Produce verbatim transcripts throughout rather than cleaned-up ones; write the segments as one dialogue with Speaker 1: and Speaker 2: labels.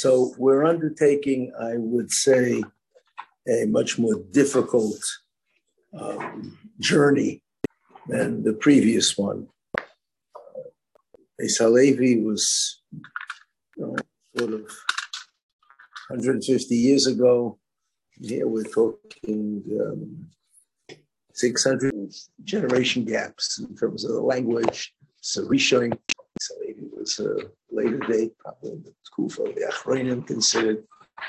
Speaker 1: So we're undertaking, I would say, a much more difficult um, journey than the previous one. Beis Halevi was, you know, sort of one hundred fifty years ago. Here we're talking um, six hundred generation gaps in terms of the language. So Rishon, Beis Halevi was a later date, probably the Kufa, the Achronim considered.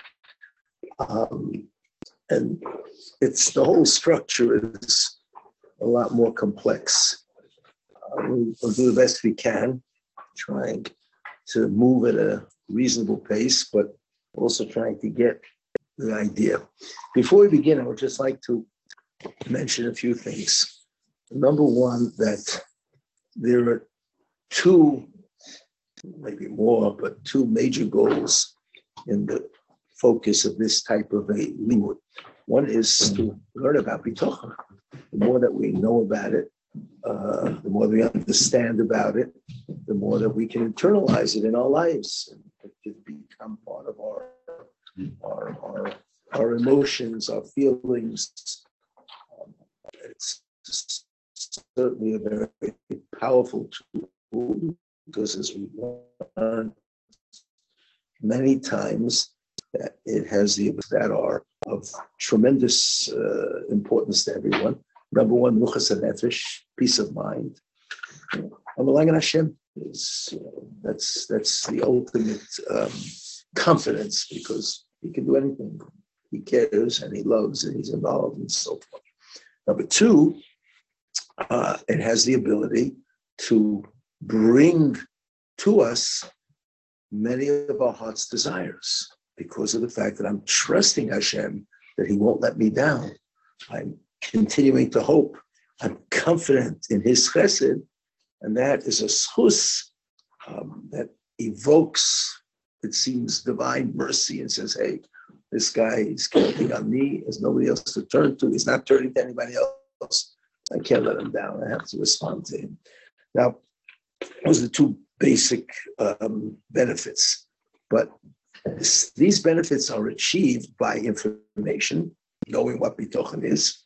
Speaker 1: Um, and it's the whole structure is a lot more complex. Uh, we'll, we'll do the best we can, trying to move at a reasonable pace, but also trying to get the idea. Before we begin, I would just like to mention a few things. Number one, that there are two, maybe more, but two major goals in the focus of this type of a limud. One is to learn about bitochen. The more that we know about it, uh, the more we understand about it, the more that we can internalize it in our lives and it can become part of our our our, our emotions, our feelings. Um, it's certainly a very powerful tool because, as we learned many times, that it has the that are of tremendous uh, importance to everyone. Number one, Nuchas HaNefesh, peace of mind. Amalang Hashem is you know, that's that's the ultimate um, confidence because he can do anything. He cares and he loves and he's involved and so forth. Number two, uh, it has the ability to bring to us many of our heart's desires because of the fact that I'm trusting Hashem that he won't let me down. I'm continuing to hope. I'm confident in his chesed, and that is a schus um, that evokes, it seems, divine mercy and says, hey, this guy is counting on me. There's nobody else to turn to. He's not turning to anybody else. I can't let him down. I have to respond to him. Now, those are the two basic um, benefits. But this, these benefits are achieved by information, knowing what bitochen is.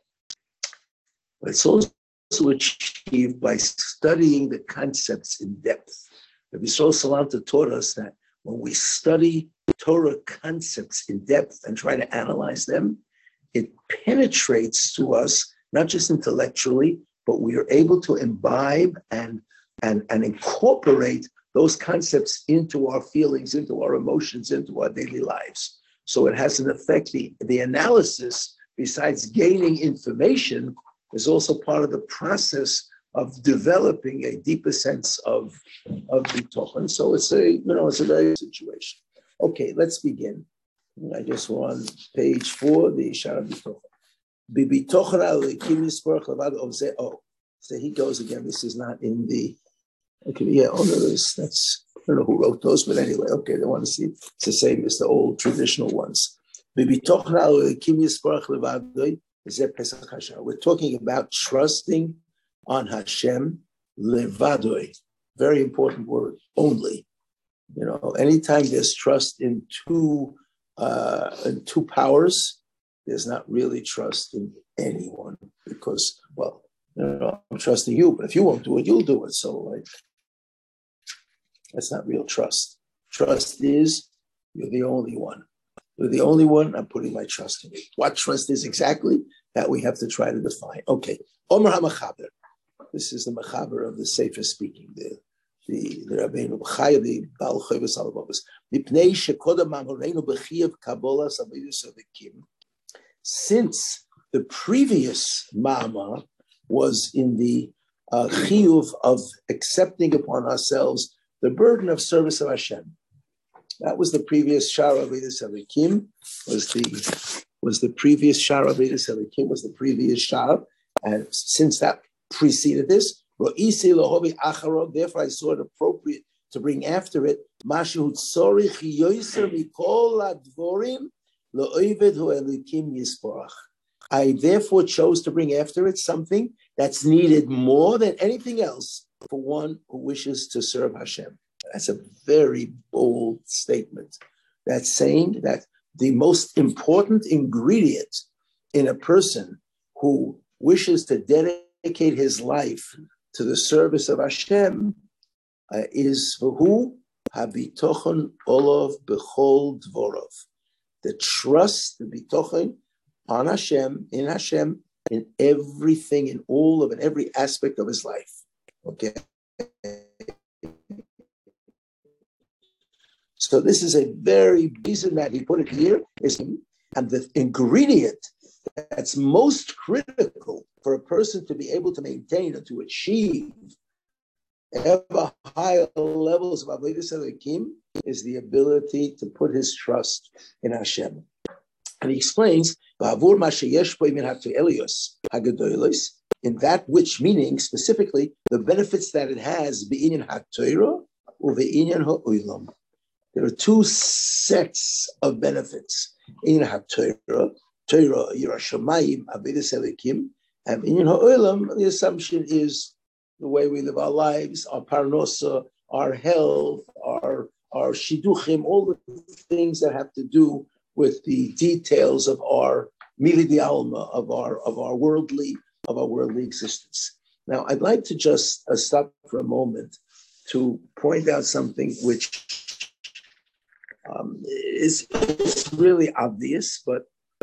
Speaker 1: But it's also achieved by studying the concepts in depth. Rabbi Yisrael Salanta taught us that when we study Torah concepts in depth and try to analyze them, it penetrates to us, not just intellectually, but we are able to imbibe and, and, and incorporate those concepts into our feelings, into our emotions, into our daily lives. So it has an effect. The, the analysis, besides gaining information, is also part of the process of developing a deeper sense of, of bitochen. So it's a, you know, it's a very good situation. Okay, let's begin. I guess we're on page four, the Shara Bitochen. Bitochen al-Kim Yisparach Levad of Ze. Oh, so he goes again. This is not in the. Okay, yeah. Oh no, this, that's. I don't know who wrote those, but anyway, okay. They want to see. It's the same as the old traditional ones. Bitochen al-Kim Yisparach Levad. We're talking about trusting on Hashem levadoi. Very important word. Only. You know, anytime there's trust in two uh, in two powers, there's not really trust in anyone because, well, you know, I'm trusting you, but if you won't do it, you'll do it. So, like, that's not real trust. Trust is you're the only one. You're the only one. I'm putting my trust in you. What trust is exactly? That we have to try to define. Okay. Omer HaMachaber. This is the Machaber of the Sefer speaking, the the the Rabbeinu B'chai, the Baal Chovos Halevavos. Mipnei shekodam amoreinu b'chiyuv kabolas avidus avikim. Since the previous Ma'amar was in the uh, chiyuv of accepting upon ourselves the burden of service of Hashem. That was the previous Shara Avidus Avikim, was the was the previous Shara Avidus Avikim, was the previous Shara. And since that preceded this, therefore I saw it appropriate to bring after it, I therefore chose to bring after it something that's needed more than anything else for one who wishes to serve Hashem. That's a very bold statement. That's saying that the most important ingredient in a person who wishes to dedicate his life to the service of Hashem uh, is who habitochen olav bechol dvorov, the trust, the bitochen on Hashem, in Hashem, in everything, in all of, in every aspect of his life. Okay. So this is a very reason that he put it here is, and the ingredient that's most critical for a person to be able to maintain and to achieve ever higher levels of Avodas Elokim is the ability to put his trust in Hashem. And he explains, in that which, meaning specifically the benefits that it has, there are two sets of benefits. In HaTorah, Torah, Yerushalayim, Avodas Elokim, and in Ha'olam, the assumption is the way we live our lives, our parnosa, our health, our, our shidduchim, all the things that have to do with the details of our mili di alma, of our of our worldly of our worldly existence. Now, I'd like to just uh, stop for a moment to point out something which um, is, is really obvious, but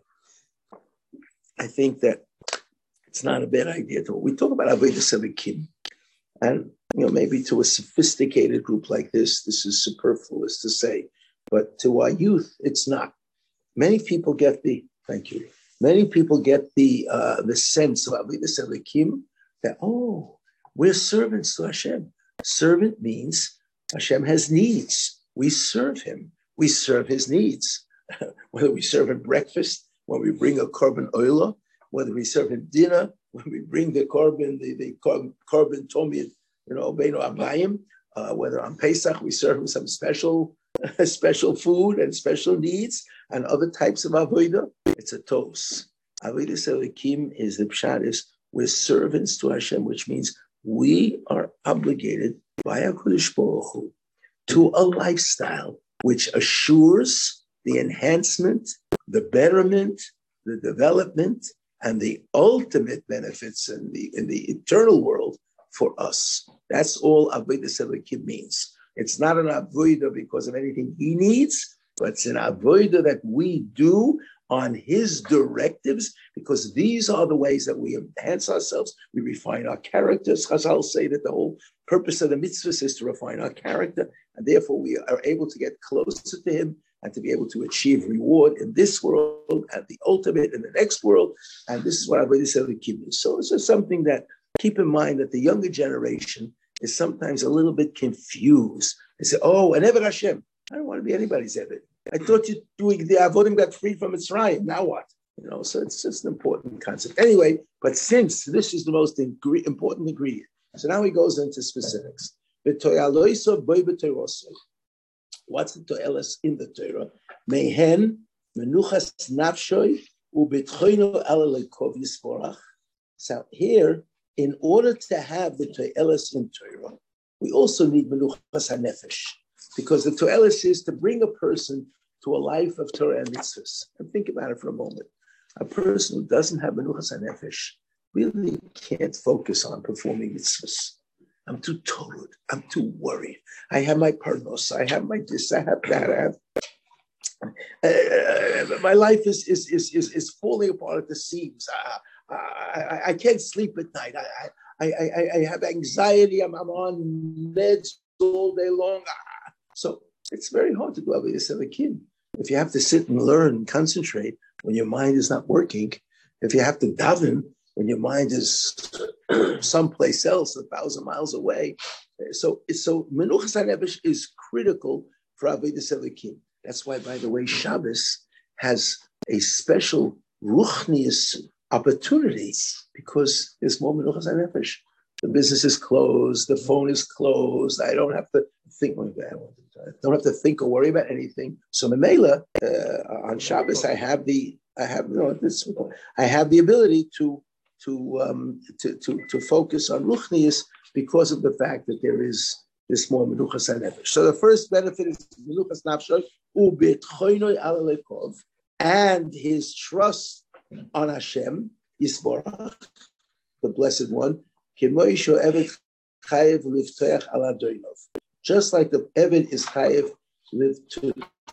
Speaker 1: I think that it's not a bad idea to. We talk about Avodas Elokim, and you know maybe to a sophisticated group like this, this is superfluous to say, but to our youth, it's not. Many people get the thank you. Many people get the uh, the sense of Avodas Elokim that oh, we're servants to Hashem. Servant means Hashem has needs. We serve Him. We serve His needs. Whether we serve Him breakfast, when we bring a korban oila, whether we serve Him dinner, when we bring the korban, the the korban tomid, you know, beino abayim. Uh, whether on Pesach we serve Him some special. special food and special needs and other types of avodah, it's a tos. Avodas Elokim is the pshat is we're servants to Hashem, which means we are obligated by HaKadosh Baruch Hu to a lifestyle which assures the enhancement, the betterment, the development, and the ultimate benefits in the in the eternal world for us. That's all Avodas Elokim means. It's not an avodah because of anything he needs, but it's an avodah that we do on his directives, because these are the ways that we enhance ourselves, we refine our characters. Chazal say that the whole purpose of the mitzvahs is to refine our character, and therefore we are able to get closer to him and to be able to achieve reward in this world and the ultimate in the next world. And this is what Avodas Elokim is. So it's just something that keep in mind that the younger generation is sometimes a little bit confused. They say, oh, an Eved Hashem. I don't want to be anybody's Eved. I thought you doing the Avodim got freed from Mitzrayim. Now what? You know, so it's just an important concept. Anyway, but since this is the most ingre- important ingredient, so now he goes into specifics. What's the to'eles in the Torah? Mehen menuchas nafshoy ubitchoino ala lekov yisborach. So here, in order to have the to'eles in Torah, we also need menuchas hanefesh, because the to'eles is to bring a person to a life of Torah and mitzvahs. And think about it for a moment. A person who doesn't have menuchas hanefesh really can't focus on performing mitzvahs. I'm too told. I'm too worried. I have my parnos. I have my this. I have that. I have. Uh, my life is is is is is falling apart at the seams. Uh, I, I can't sleep at night. I I, I, I have anxiety. I'm, I'm on meds all day long. So it's very hard to do Avodas Elokim. If you have to sit and learn and concentrate when your mind is not working, if you have to daven when your mind is someplace else, a thousand miles away. So, so Menuchas HaNefesh is critical for Avodas Elokim. That's why, by the way, Shabbos has a special ruchnius opportunity, because there's more menuchas hanefesh. The business is closed, the phone is closed. I don't have to think. I don't have to think or worry about anything. So Memela, uh, on Shabbos, I have the I have you know this I have the ability to to um, to, to to focus on ruchnius because of the fact that there is this more menuchas hanefesh. So the first benefit is menuchas nafsho ubetchoinoi alalekov, and his trust on Hashem Yisborach, the Blessed One. Kimoisho evet chayev livtoach ala doinov. Just like the Eved is chayev live to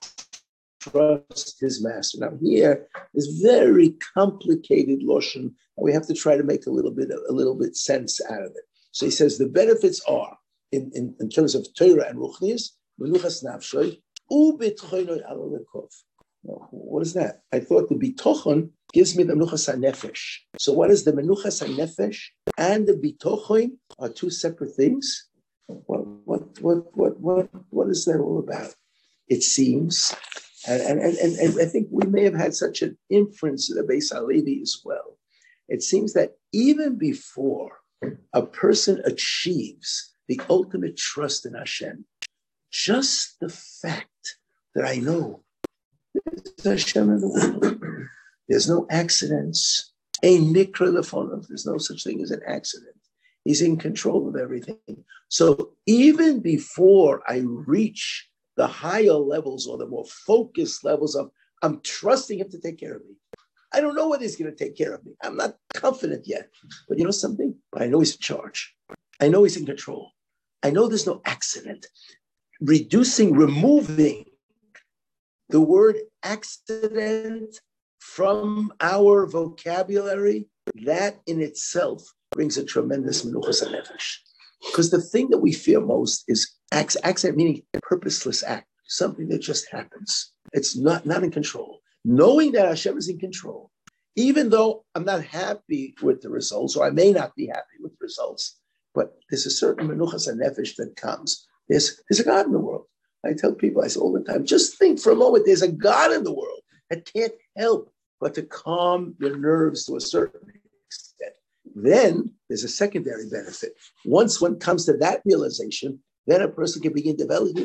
Speaker 1: trust his master. Now here is very complicated loshen, and we have to try to make a little bit a little bit sense out of it. So he says the benefits are in, in, in terms of Torah and Ruchnius, menuchas nafshoy ubetchoinoi alalekov. What is that? I thought the bitochon gives me the menuchas hanefesh. So what is the menuchas hanefesh and the bitochon are two separate things? What what what what what what is that all about? It seems, and and and, and I think we may have had such an inference in the Beis Halevi as well. It seems that even before a person achieves the ultimate trust in Hashem, just the fact that I know there's Hashem in the world, there's no accidents, ein nikra lefonov, there's no such thing as an accident. He's in control of everything. So even before I reach the higher levels or the more focused levels of, I'm trusting him to take care of me. I don't know whether he's going to take care of me. I'm not confident yet. But you know something? I know he's in charge. I know he's in control. I know there's no accident. Reducing, removing the word accident from our vocabulary, that in itself brings a tremendous menuchas hanefesh. Because the thing that we fear most is accident, meaning purposeless act, something that just happens. It's not, not in control. Knowing that Hashem is in control, even though I'm not happy with the results, or I may not be happy with the results, but there's a certain menuchas hanefesh that comes. There's, there's a God in the world. I tell people, I say all the time, just think for a moment, there's a God in the world that can't help but to calm your nerves to a certain extent. Then there's a secondary benefit. Once one comes to that realization, then a person can begin developing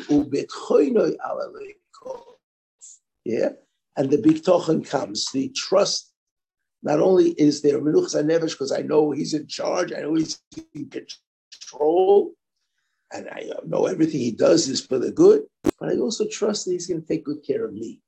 Speaker 1: yeah, and the bitochon comes, the trust. Not only is there menuchas hanefesh because I know he's in charge, I know he's in control, and I know everything he does is for the good, but I also trust that he's going to take good care of me.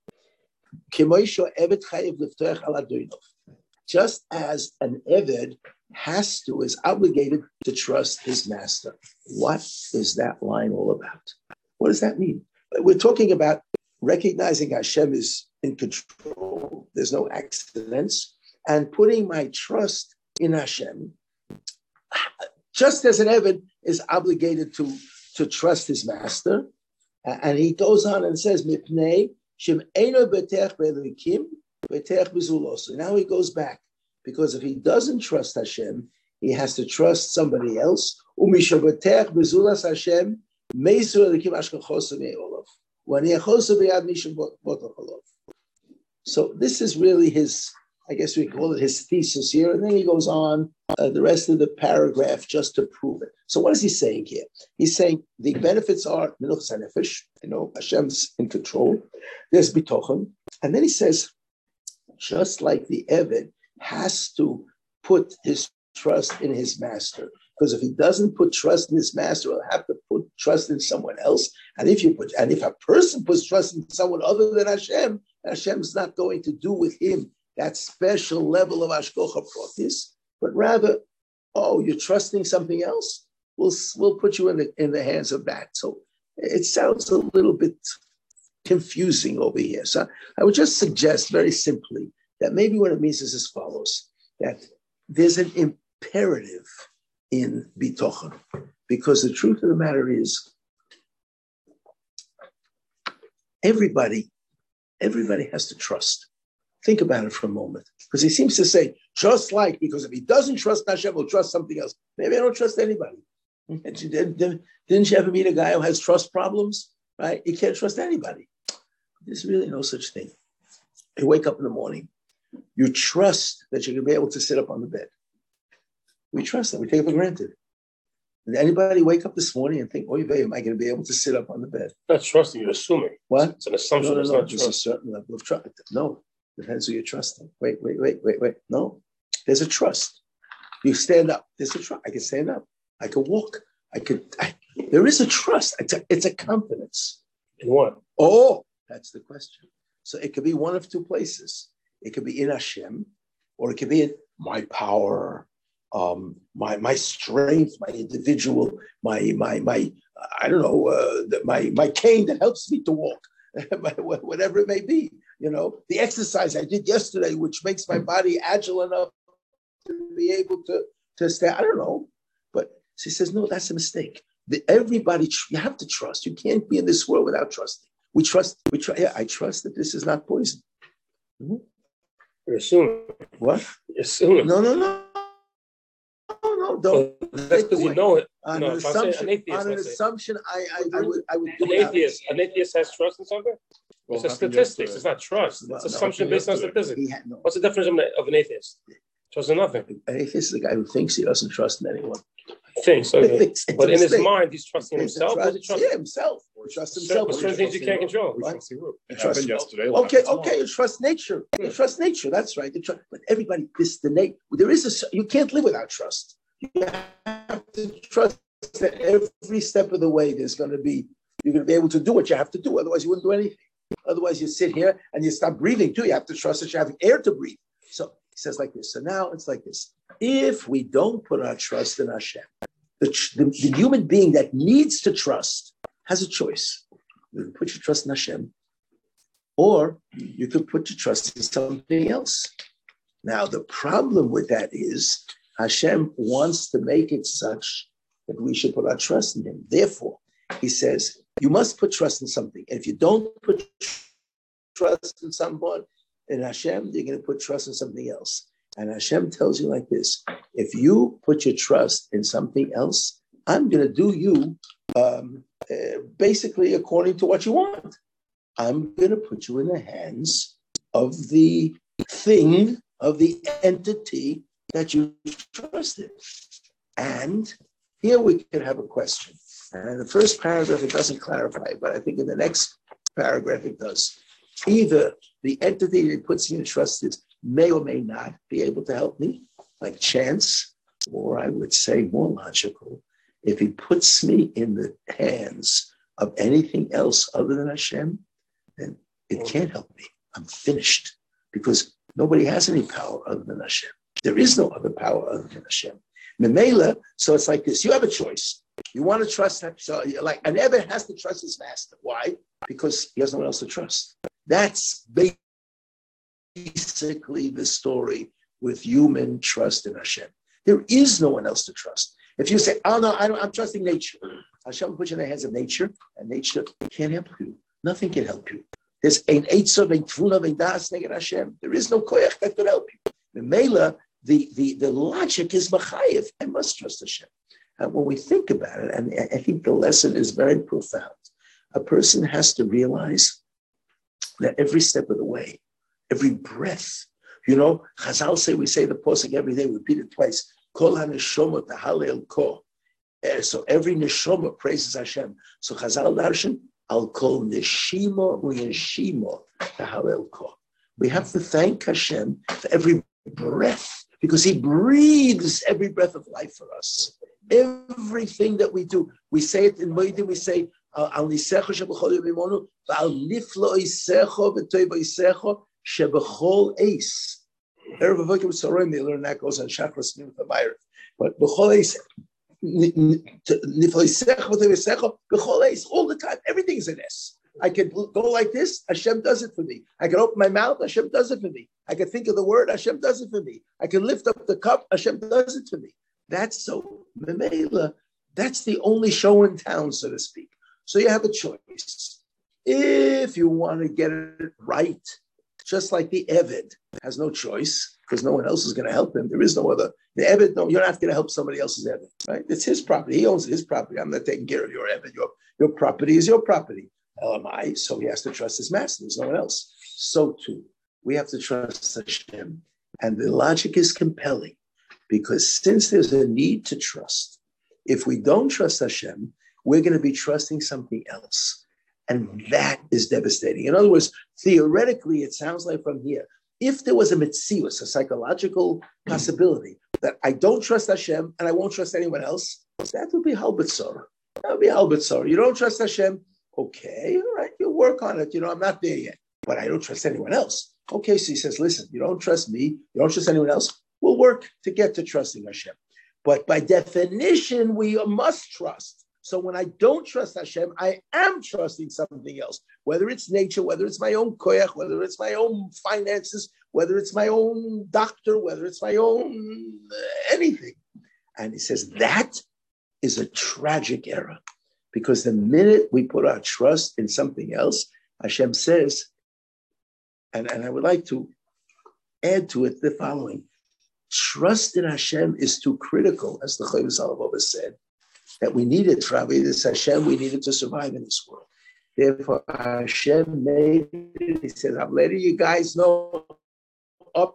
Speaker 1: Just as an Eved has to, is obligated to trust his master. What is that line all about? What does that mean? We're talking about recognizing Hashem is in control, there's no accidents, and putting my trust in Hashem, just as an Eved is obligated to, to trust his master. And he goes on and says, Mipnei Shem Eino Betech Be'Elokim Betech B'Zuloso. Now he goes back, because if he doesn't trust Hashem, he has to trust somebody else. Umisha Betech B'Zulas Hashem Meisu Elokim Ashkachosu Me'olov. Waniachosu Be'ad Misha Botocholov. So this is really his, I guess we call it his thesis here. And then he goes on uh, the rest of the paragraph just to prove it. So what is he saying here? He's saying the benefits are menuchas hanefesh, you know, Hashem's in control. There's bitochon. And then he says, just like the Eved has to put his trust in his master, because if he doesn't put trust in his master, he'll have to put trust in someone else. And if you put, and if a person puts trust in someone other than Hashem, Hashem's not going to do with him that special level of Ashkocha Protis, but rather, oh, you're trusting something else? We'll, we'll put you in the, in the hands of that. So it sounds a little bit confusing over here. So I would just suggest very simply that maybe what it means is as follows, that there's an imperative in bitochon, because the truth of the matter is everybody, everybody has to trust. Think about it for a moment, because he seems to say, just like, because if he doesn't trust Hashem, he'll trust something else. Maybe I don't trust anybody. Didn't you ever meet a guy who has trust problems, right? You can't trust anybody. There's really no such thing. You wake up in the morning, you trust that you're going to be able to sit up on the bed. We trust that. We take it for granted. Did anybody wake up this morning and think, oh, am I going to be able to sit up on the bed?
Speaker 2: Not trusting, you're assuming.
Speaker 1: What?
Speaker 2: It's an assumption.
Speaker 1: No, no,
Speaker 2: it's
Speaker 1: no.
Speaker 2: not
Speaker 1: There's
Speaker 2: trust.
Speaker 1: a certain level of trust. No. Depends who you're trusting. Wait, wait, wait, wait, wait. No, there's a trust. You stand up. There's a trust. I can stand up. I can walk. I could. I, There is a trust. It's a, it's a confidence.
Speaker 2: In what?
Speaker 1: Oh, that's the question. So it could be one of two places. It could be in Hashem, or it could be in my power, um, my my strength, my individual, my my my I don't know, uh, the, my my cane that helps me to walk, whatever it may be. You know, the exercise I did yesterday, which makes my body agile enough to be able to to stay. I don't know, but she says no, that's a mistake. The, everybody, you have to trust. You can't be in this world without trusting. We trust. We try. Yeah, I trust that this is not poison. Mm-hmm.
Speaker 2: You're assuming.
Speaker 1: What?
Speaker 2: You're assuming.
Speaker 1: No, no, no. No, no, don't.
Speaker 2: Well, that's because you know it.
Speaker 1: On
Speaker 2: no,
Speaker 1: an
Speaker 2: if I say
Speaker 1: assumption,
Speaker 2: an atheist,
Speaker 1: on an assumption I, I, I would, I would do
Speaker 2: an
Speaker 1: it.
Speaker 2: atheist, an atheist has trust in something. Well, it's a statistics. It's not trust. It's no, assumption no, based on statistics. Had, no. What's the definition of an atheist? Trust in nothing.
Speaker 1: An atheist is the guy who thinks he doesn't trust in anyone.
Speaker 2: Thinks, okay. Thinks but in his mind, he's trusting himself.
Speaker 1: Trust,
Speaker 2: he trust
Speaker 1: yeah, himself. He trusts himself.
Speaker 2: There's certain things you can't control.
Speaker 1: Right? It trust yesterday. Okay, okay. You trust nature. You trust nature. That's right. You trust, but everybody, this the nature. There is a. You can't live without trust. You have to trust that every step of the way there's going to be. You're going to be able to do what you have to do. Otherwise, you wouldn't do anything. Otherwise, you sit here and you stop breathing too. You have to trust that you're having air to breathe. So he says like this. So now it's like this. If we don't put our trust in Hashem, the, the, the human being that needs to trust has a choice. You can put your trust in Hashem, or you can put your trust in something else. Now, the problem with that is Hashem wants to make it such that we should put our trust in Him. Therefore, He says, you must put trust in something. And if you don't put trust in someone, in Hashem, you're going to put trust in something else. And Hashem tells you like this: if you put your trust in something else, I'm going to do you um, uh, basically according to what you want. I'm going to put you in the hands of the thing, of the entity that you trusted. And here we can have a question. And in the first paragraph, it doesn't clarify, but I think in the next paragraph, it does. Either the entity that puts me in trust is may or may not be able to help me, like chance, or I would say more logical, if he puts me in the hands of anything else other than Hashem, then it can't help me. I'm finished, because nobody has any power other than Hashem. There is no other power other than Hashem. Memela, so it's like this. You have a choice. You want to trust him. So like an Eved has to trust his master. Why? Because he has no one else to trust. That's basically the story with human trust in Hashem. There is no one else to trust. If you say, oh no, I don't, I'm trusting nature. Hashem puts you in the hands of nature, and nature can't help you. Nothing can help you. There's ein eitzah, ein tfuna, ein das neged Hashem. There is no koyach that could help you. The Mela, the, the, the logic is machayev. I must trust Hashem. And when we think about it, and I think the lesson is very profound, a person has to realize that every step of the way, every breath, you know, Chazal say, we say the posuk every day, we repeat it twice, Kol ha-neshama tahalel ko. So every neshama praises Hashem. So Chazal darshan, al kol neshima u'yeshima tahalel ko. We have to thank Hashem for every breath, because He breathes every breath of life for us. Everything that we do, we say it in Moedim, we say, Al nisecha shebechol yomimonu, v'al niflo isecho v'toiv isecho shebechol eis. Erev avokim soroim, they learn that goes on Shachris Nim Chamayr. But bechol eis, niflo isecho v'toiv isecho, bechol eis, all the time, everything is an es. I could go like this, Hashem does it for me. I could open my mouth, Hashem does it for me. I could think of the word, Hashem does it for me. I could lift up the cup, Hashem does it for me. That's so, Memela, that's the only show in town, so to speak. So you have a choice. If you want to get it right, just like the Eved has no choice, because no one else is going to help him. There is no other. The Eved, no, you're not going to help somebody else's Eved, right? It's his property. He owns his property. I'm not taking care of your Eved. Your, your property is your property. L M I, so he has to trust his master. There's no one else. So too, we have to trust Hashem. And the logic is compelling, because since there's a need to trust, if we don't trust Hashem, we're going to be trusting something else. And that is devastating. In other words, theoretically, it sounds like from here, if there was a mitzius, a psychological possibility that I don't trust Hashem and I won't trust anyone else, that would be halbatzor. I'll be Albert, sorry. You don't trust Hashem? Okay, all right, you work on it. You know, I'm not there yet, but I don't trust anyone else. Okay, so he says, listen, you don't trust me, you don't trust anyone else. We'll work to get to trusting Hashem. But by definition, we must trust. So when I don't trust Hashem, I am trusting something else, whether it's nature, whether it's my own koyach, whether it's my own finances, whether it's my own doctor, whether it's my own uh, anything. And he says that is a tragic error, because the minute we put our trust in something else, Hashem says, and, and I would like to add to it the following: trust in Hashem is too critical, as the Chavis Alavova said, that we need it. Rabbi, this Hashem, we need it to survive in this world. Therefore, Hashem made it. He says, I'm letting you guys know up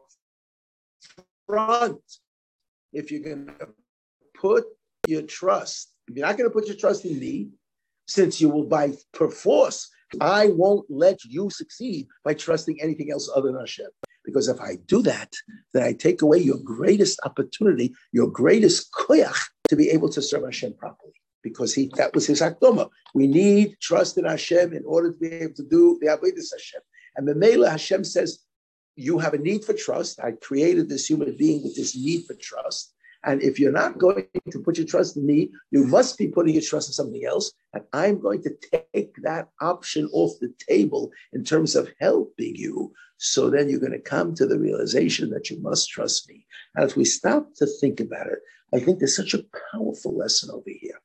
Speaker 1: front, if you're going to put your trust, if you're not going to put your trust in me, since you will by perforce, I won't let you succeed by trusting anything else other than Hashem. Because if I do that, then I take away your greatest opportunity, your greatest koyach to be able to serve Hashem properly. Because he that was his akdoma. We need trust in Hashem in order to be able to do the avodas Hashem. And the Mela Hashem says, you have a need for trust. I created this human being with this need for trust. And if you're not going to put your trust in me, you must be putting your trust in something else. And I'm going to take that option off the table in terms of helping you. So then you're going to come to the realization that you must trust me. And if we stop to think about it, I think there's such a powerful lesson over here.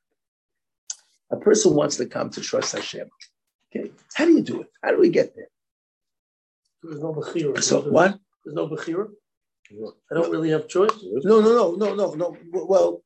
Speaker 1: A person wants to come to trust Hashem. Okay, how do you do it? How do we get there?
Speaker 3: There's no bechira.
Speaker 1: So what?
Speaker 3: There's no bechira. I don't really have choice.
Speaker 1: No, no, no, no, no, no. Well,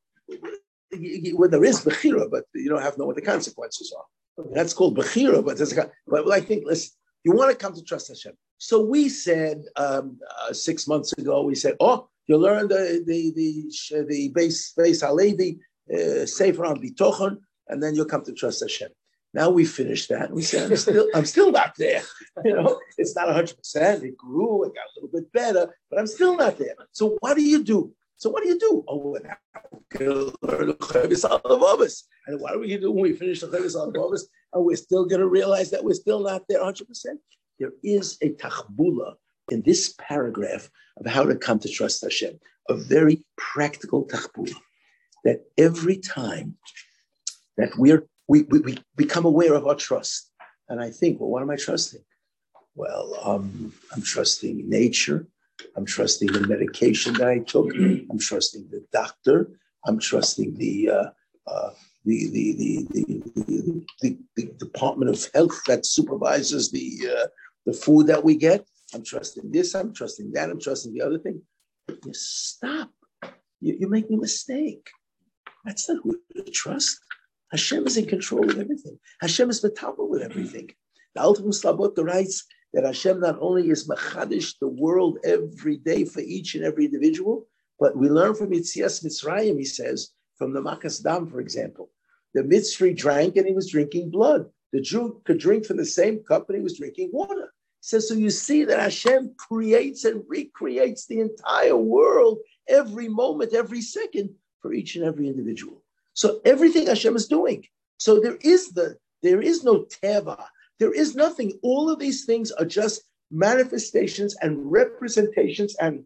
Speaker 1: when there is bechira, but you don't have to know what the consequences are. That's called bechira. But there's a, but I think, listen, you want to come to trust Hashem. So we said um, uh, six months ago, we said, oh, you learn the the the the base base Halevi uh, Sefer on Bitochon, and then you'll come to trust Hashem. Now we finished that. We said, I'm still, I'm still not there. You know, it's not one hundred percent. It grew, it got a little bit better, but I'm still not there. So what do you do? So what do you do? Oh, well, now we're going to learn the Chavis Alavovas. And what are we going to do when we finish the Chavis Alavovas? And we're still going to realize that we're still not there one hundred percent. There is a tachbula in this paragraph of how to come to trust Hashem, a very practical tachbula, that every time that we're We, we we become aware of our trust. And I think, well, what am I trusting? Well, um, I'm trusting nature. I'm trusting the medication that I took. I'm trusting the doctor. I'm trusting the uh, uh, the, the, the, the, the, the, the Department of Health that supervises the, uh, the food that we get. I'm trusting this. I'm trusting that. I'm trusting the other thing. You stop. You, you're making a mistake. That's not who to trust. Hashem is in control of everything. Hashem is metabel with everything. The ultimate Slabot writes that Hashem not only is machadish the world every day for each and every individual, but we learn from Yitzias Mitzrayim, he says, from the Makas Dam, for example. The Mitzri drank and he was drinking blood. The Jew could drink from the same cup and he was drinking water. He says, so you see that Hashem creates and recreates the entire world every moment, every second for each and every individual. So everything Hashem is doing. So there is the there is no teva. There is nothing. All of these things are just manifestations and representations and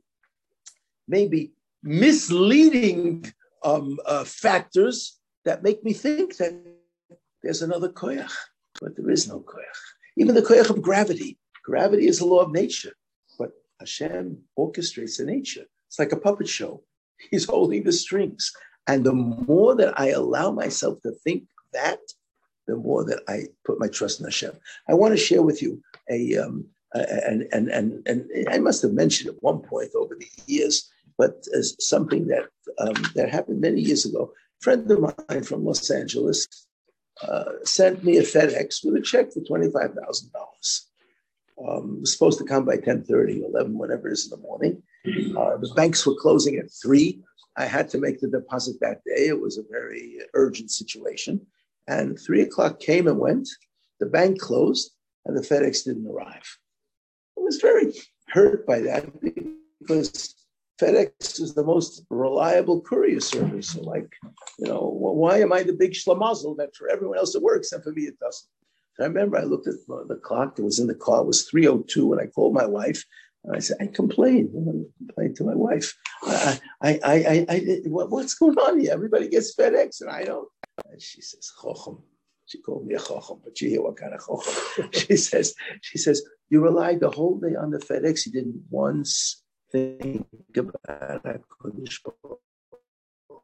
Speaker 1: maybe misleading um, uh, factors that make me think that there's another koyach, but there is no koyach. Even the koyach of gravity. Gravity is a law of nature, but Hashem orchestrates the nature. It's like a puppet show. He's holding the strings. And the more that I allow myself to think that, the more that I put my trust in Hashem. I want to share with you a, um, a and, and, and, and I must have mentioned at one point over the years, but as something that um, that happened many years ago. A friend of mine from Los Angeles uh, sent me a FedEx with a check for twenty-five thousand dollars. Um, it was supposed to come by ten thirty, eleven, whatever it is in the morning. Uh, the banks were closing at three. I had to make the deposit that day. It was a very urgent situation. And three o'clock came and went. The bank closed and the FedEx didn't arrive. I was very hurt by that because FedEx is the most reliable courier service. So like, you know, why am I the big schlamazel that for everyone else it works and for me it doesn't? I remember I looked at the clock that was in the car, it was three oh two, and I called my wife, and I said, I complained. I complained to my wife. I, I, I, I, I what's going on here? Everybody gets FedEx, and I don't. And she says, Chochem. She called me a Chochem, but you hear what kind of Chochem. She says, she says, you relied the whole day on the FedEx. You didn't once think about HaKadosh Baruch Hu.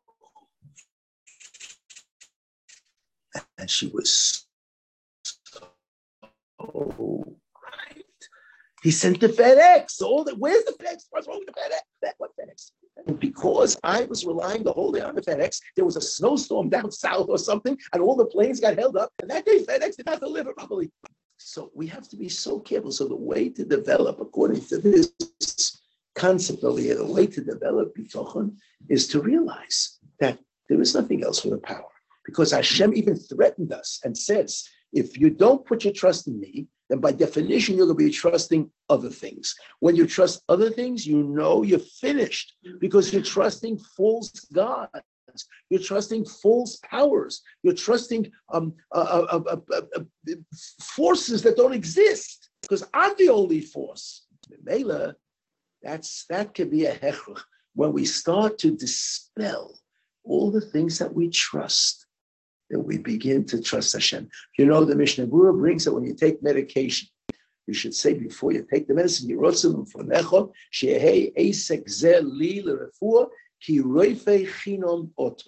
Speaker 1: And she was oh, right. He sent the FedEx. All the, where's the FedEx? What's wrong with the FedEx? What FedEx? And because I was relying the whole day on the FedEx, there was a snowstorm down south or something, and all the planes got held up. And that day, FedEx did not deliver properly. So we have to be so careful. So the way to develop, according to this concept over here, the way to develop bitachon is to realize that there is nothing else with the power. Because Hashem even threatened us and says, if you don't put your trust in me, then by definition, you're going to be trusting other things. When you trust other things, you know you're finished because you're trusting false gods. You're trusting false powers. You're trusting um, uh, uh, uh, uh, uh, forces that don't exist because I'm the only force. Mela, that's, that can be a hechrach. When we start to dispel all the things that we trust, then we begin to trust Hashem. You know, the Mishnah Berurah brings that when you take medication, you should say before you take the medicine, Yirotzim U'Fonecho, Shehei Eisek Zeh Li L'Refuah, Ki Roifei Chinom Oto.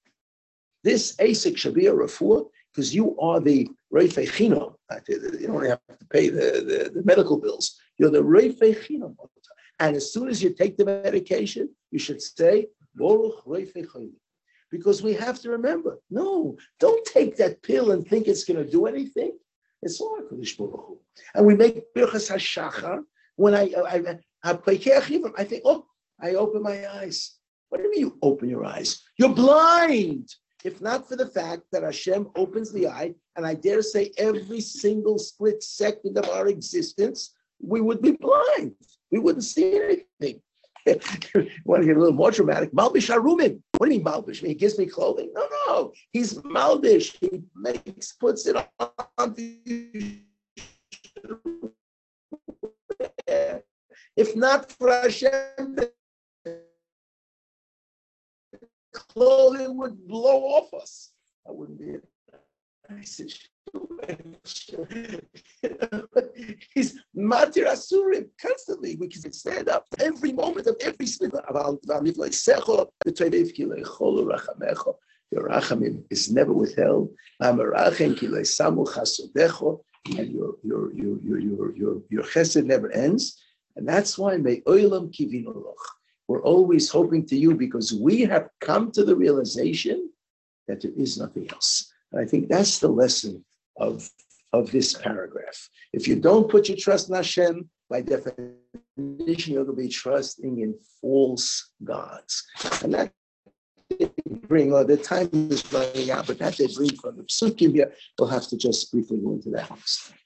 Speaker 1: This Eisek should be a refuah because you are the Roifei Chinom. You don't have to pay the, the, the medical bills. You're the Roifei Chinom Oto. And as soon as you take the medication, you should say, Boruch Roifei Chinom. Because we have to remember, no, don't take that pill and think it's going to do anything. It's all HaKadosh Baruch Hu. And we make Birchas HaShachar. When I, I, I, I, I think, oh, I open my eyes. What do you mean you open your eyes? You're blind. If not for the fact that Hashem opens the eye, and I dare say every single split second of our existence, we would be blind. We wouldn't see anything. You want to get a little more dramatic? Malbish Arumin. What do you mean Malbish? He gives me clothing? No, no. He's Malbish. He makes, puts it on. If not for Hashem, the clothing would blow off us. I wouldn't be I said, he's Matir Asurim constantly. We can stand up every moment of every sleep. Your rachamim is never withheld. And your your your your your your your chesed never ends. And that's why may oilam kivinu loch. We're always hoping to you because we have come to the realization that there is nothing else. And I think that's the lesson of, of this paragraph. If you don't put your trust in Hashem, by definition, you're going to be trusting in false gods. And that they bring, or the time is running out, but that they bring from the psukim here, we'll have to just briefly go into that next time.